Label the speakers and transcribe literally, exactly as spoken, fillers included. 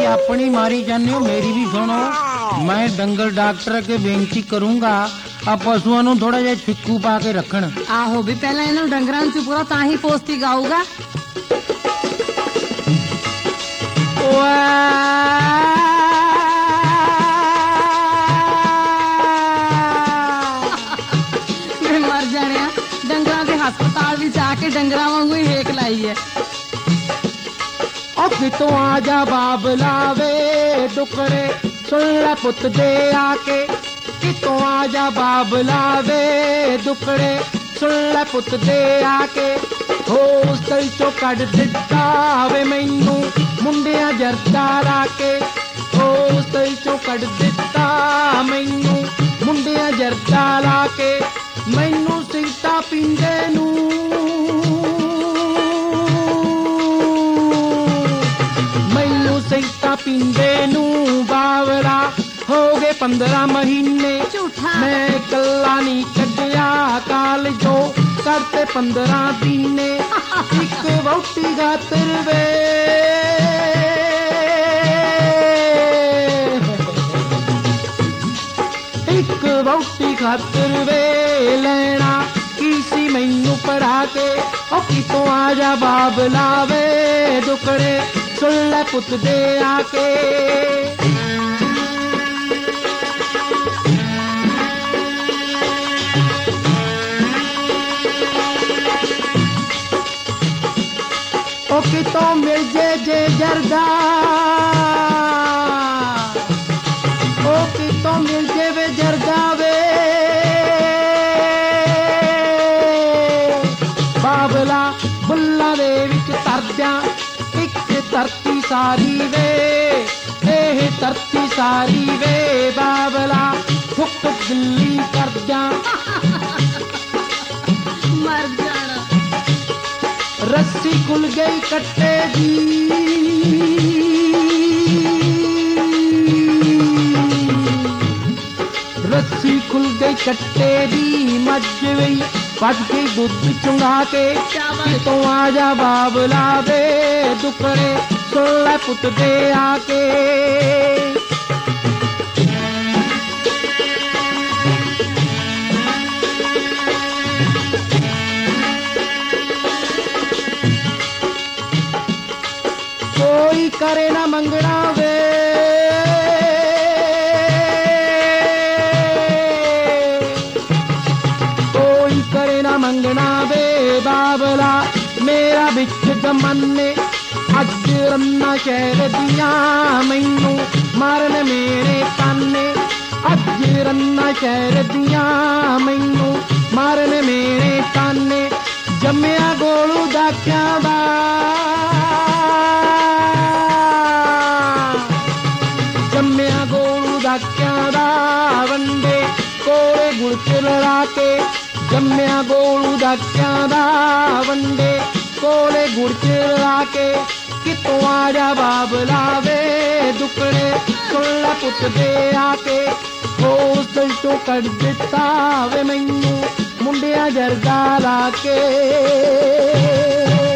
Speaker 1: बारी अपनी मारी जाने हो, मेरी भी सुनो। मैं डंगर डॉक्टर अगे बेनती करूंगा आ पशुओं नूं थोड़ा जिहा छिक्कू पा के रखण।
Speaker 2: आहो भी पहला इन्हों डंगरां नूं चुप रहो तां ही पौष्टिक आऊगा। मर जाने डंगरां दे हस्पताल विच आके डंगरां वांगू ही हेक लाई है।
Speaker 1: कितों आजा बाबला वे दुखड़े सुन लै पुत दे आके। कितों आजा बाबला वे दुखड़े सुन लै पुत दे आके। होस्टल चो कढ दिता वे मैनू मुंडिया जरदा लाके। होस्टल चो कढ दिता मैनू मुंडिया जरदा लाके। मैनू सिगटा पींदे नू सिगटा पींदे नू बावला हो गए पंद्रह महीने।
Speaker 2: झूठा
Speaker 1: मैं कला नहीं कटिया काल जो करते पंद्रह दीने। एक वोटी खातर वे एक वोटी खातर वे लेना किसी मैनू पढ़ा के। ओ कितों आजा बाबला वे दुखड़े सुन लै पुत दे आके। ओ कितों मिल जे जे जरदा ओ कितों मिल जे वे जरदा वे बाबला बुल्ला दे विच तरदा। धरती सारी वे एह धरती सारी वे बाबला ठुक ठुक दिल्ली कर जा।
Speaker 2: मर जाना
Speaker 1: रस्सी खुल गई कट्टे दी रस्सी खुल गई कट्टे दी। मज गई भज गई दुध चुंगा के। तो आजा बाबला वे दुखड़े सुन लै पुत दे आके। कोई करे ना मंगना वे कोई करे ना मंगना वे बाबला मेरा बिच जमने। अज रन्ना शहर दिया मैनू मारन मेरे ताने। अज रन्ना शहर दिया मैनू मारन मेरे ताने। जम्मिया गोलू दाख्या दा जम्मिया गोलू दाख्या दा वंडे कोले गुड़ च लड़ा के। जम्मिया गोलू दाख्या दा वंडे कोले गुड़ च लड़ा के। कितों आजा बाबला वे दुखड़े सुन लै पुत दे आके। होस्टल चो कढ दिता वे मैनू मुंडिया जरदा लाके।